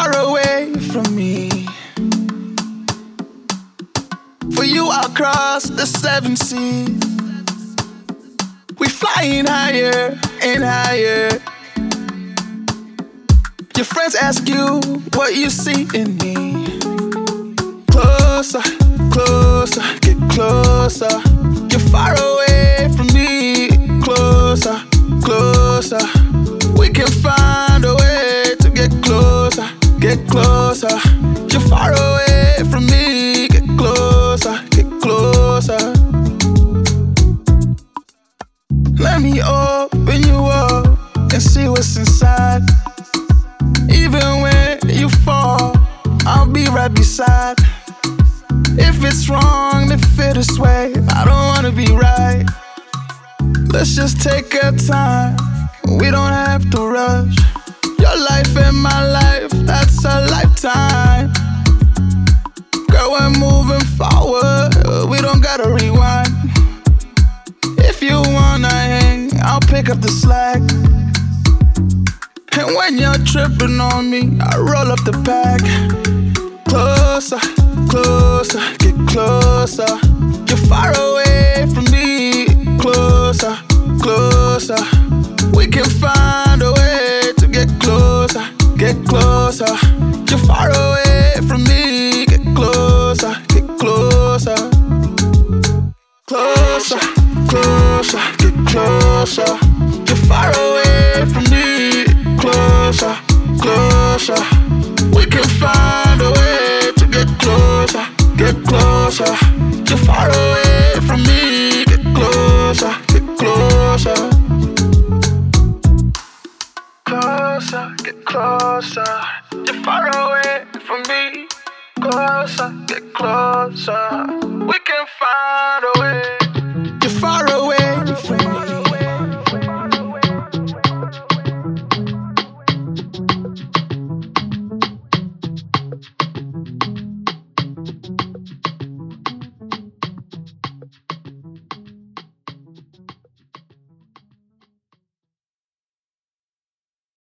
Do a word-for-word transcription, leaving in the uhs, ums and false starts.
far away from me. For you, I'll cross the seven seas. We flying higher and higher. Your friends ask you what you see in me. Closer, closer, get closer. You're far away from me. Closer, closer. We can find a way to get closer, get closer. You're far away from me. Get closer, get closer. Let me open you up and see what's inside. Even when you fall, I'll be right beside. If it's wrong to feel this way, I don't wanna be right. Let's just take our time, we don't have to rush. Your life and my life, that's a lifetime. Girl, we're moving forward, we don't gotta rewind. If you wanna hang, I'll pick up the slack. And when you're tripping on me, I roll up the pack. Closer, closer, get closer. You're far away from me. Closer, closer. We can find a way to get closer, get closer. You're far away from me. Get closer, get closer. Closer, closer, get closer. You're far away from me. Closer, closer. We can find a way to get closer, get closer. You're far away from me. Get closer, get closer. Closer, get closer. You're far away from me. Closer, get closer. We can find a